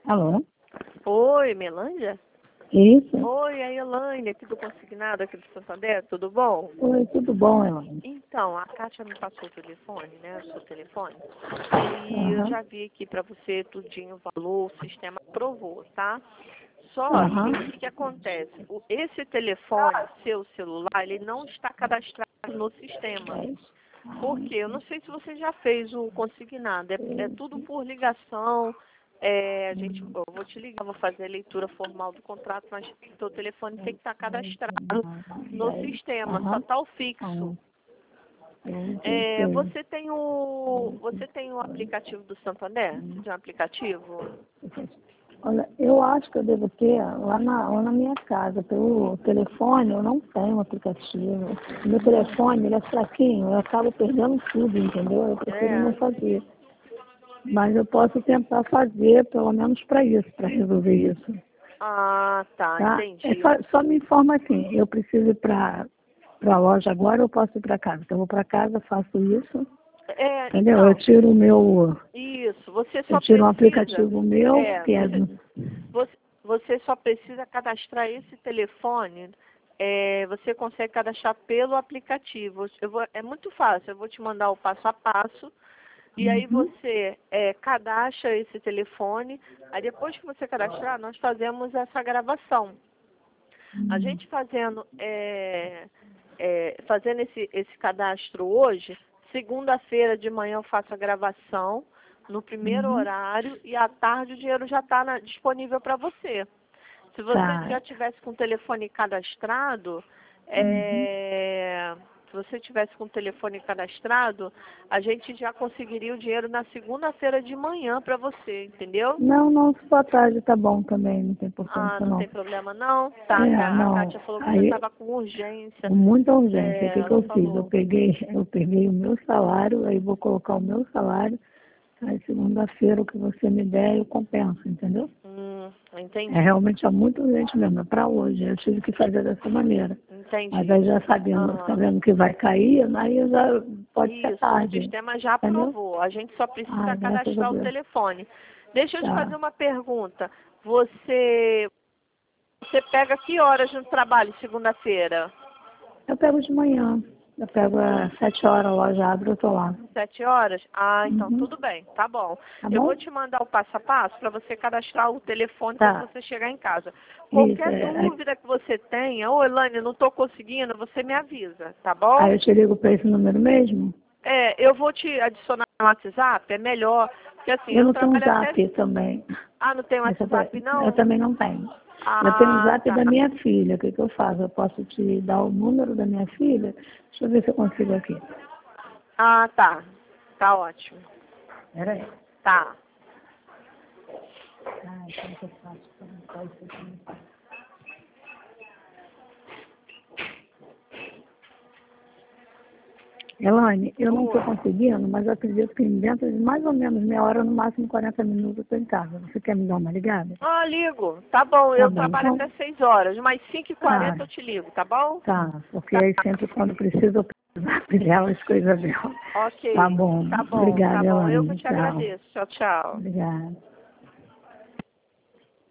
Alô? Oi, Melândia? Isso? Oi, a Elaine, aqui do Consignado, aqui do Santander, tudo bom? Oi, tudo bom, Elaine? Então, a Kátia me passou o telefone, né, o seu telefone, e eu já vi aqui para você tudinho o valor, o sistema aprovou, tá? Só que o que acontece? Esse telefone, seu celular, ele não está cadastrado no sistema. Por quê? Eu não sei se você já fez o consignado, é tudo por ligação. Eu vou te ligar, vou fazer a leitura formal do contrato, mas o teu telefone tem que estar cadastrado no sistema, só está o fixo. Você tem o aplicativo do Santander? Você tem um aplicativo? Olha, eu acho que eu devo ter lá na minha casa. Pelo telefone eu não tenho aplicativo. Meu telefone, ele é fraquinho, eu acabo perdendo tudo, entendeu? Eu prefiro não fazer. Mas eu posso tentar fazer, pelo menos para isso, para resolver isso. Ah, tá, entendi. Só me informa assim, eu preciso ir para a loja agora ou eu posso ir para casa? Então eu vou para casa, faço isso. Entendeu? Então, eu tiro o meu. Isso, você só Eu tiro um precisa. aplicativo meu, que é do. Você só precisa cadastrar esse telefone. Você consegue cadastrar pelo aplicativo. É muito fácil, eu vou te mandar o passo a passo. E aí você cadastra esse telefone. Aí depois que você cadastrar, nós fazemos essa gravação. A gente fazendo esse cadastro hoje, segunda-feira de manhã eu faço a gravação no primeiro horário e à tarde o dinheiro já está disponível para você. Se você já tivesse com o telefone cadastrado, a gente já conseguiria o dinheiro na segunda-feira de manhã para você, entendeu? Não, se for à tarde tá bom também, não tem importância não. Tem problema não? Tá, a Kátia falou que você estava com urgência. Com muita urgência. O que eu fiz? Eu peguei o meu salário, aí vou colocar o meu salário, aí segunda-feira o que você me der eu compenso, entendeu? Entendi. Realmente muito urgente mesmo, é para hoje. Eu tive que fazer dessa maneira. Entendi. Mas aí já sabendo que vai cair, aí já pode ser tarde. O sistema já aprovou. A gente só precisa cadastrar o telefone. Deixa eu te fazer uma pergunta. Você pega que horas no trabalho segunda-feira? Eu pego de manhã. Eu pego às 7 horas, a loja abre, eu tô lá. 7 horas? Ah, então tudo bem, tá bom. Eu vou te mandar o passo a passo para você cadastrar o telefone quando você chegar em casa. Qualquer dúvida que você tenha, Elaine, não estou conseguindo, você me avisa, tá bom? Aí eu te ligo para esse número mesmo? Eu vou te adicionar no WhatsApp, é melhor. Porque assim, eu não tenho um zap também. Ah, não tem WhatsApp não? Eu também não tenho. Eu tenho o zap da minha filha. O que eu faço? Eu posso te dar o número da minha filha? Deixa eu ver se eu consigo aqui. Ah, tá. Tá ótimo. Peraí. Tá. Ai, como que eu faço para montar isso aqui? Elaine, eu não estou conseguindo, mas eu acredito que dentro de mais ou menos meia hora, no máximo 40 minutos, eu estou em casa. Você quer me dar uma ligada? Ligo. Tá bom, eu trabalho até 6 horas, mas 5h40 eu te ligo, tá bom? Tá, porque aí sempre quando preciso, eu preciso pilhar as coisas dela. Ok. Tá bom. Tá bom, Obrigada, tá bom. Elaine. Eu que te agradeço. Tchau, tchau. Obrigada.